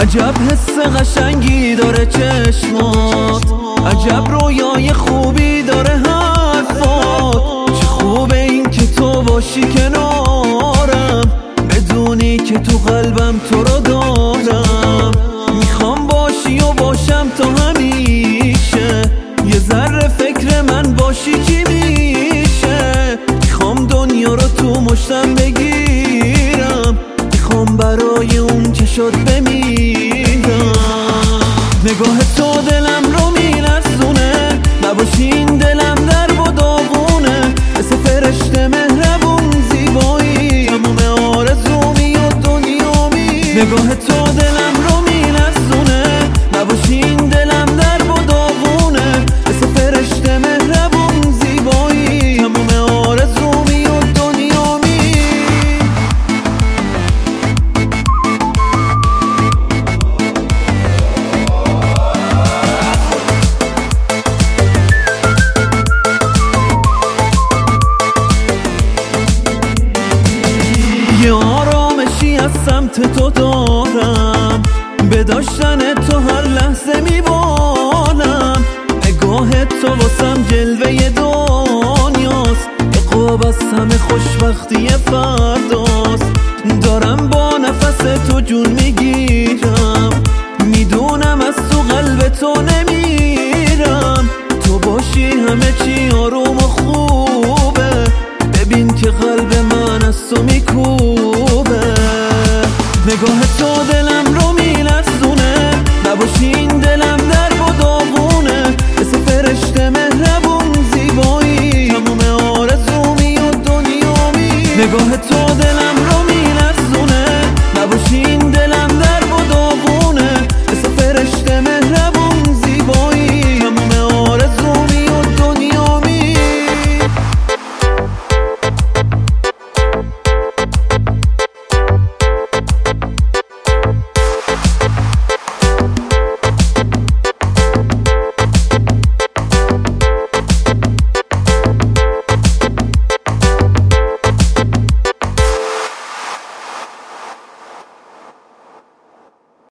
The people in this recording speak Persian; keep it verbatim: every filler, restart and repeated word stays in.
عجب حس قشنگی داره چشمات، عجب رویای خوبی داره حرفات. چه خوبه این که تو باشی کنارم، بدونی که تو قلبم تو رو دارم. میخوام باشی و باشم تا همیشه، یه ذره فکر من باشی چی میشه. میخوام دنیا رو تو مشتم بگیرم، میخوام برای اون که شد بمیرم. نگاه تو دلم رو میلرزونه، نباشی این دلم در و داغونه. مثل فرشته مهربون زیبایی، تموم آرزومی و دنیامی. نگاه تو دلم رو میلرزونه، نباشی این دلم در و داغونه. مثل فرشته مهربون زیبایی، تموم آرزومی و دنیامی. یه آرامشی از سمت تو دارم، به داشتن تو هر لحظه میبالم. نگاه تو واسم جلوه دنیاست، عقاب از همه خوشبختی فرداست. دارم با نفس تو جون میگیرم، میدونم از تو قلب تو نمیرم. تو باشی همه چی آروم و خوبه، ببین که قلب من از تو میکوبه. نگاه تو دلم رو میلرزونه، نباشی این دلم در و داغونه. مثل فرشته مهربون زیبایی، تموم آرزومی و دنیامی. نگاه تو دلم رو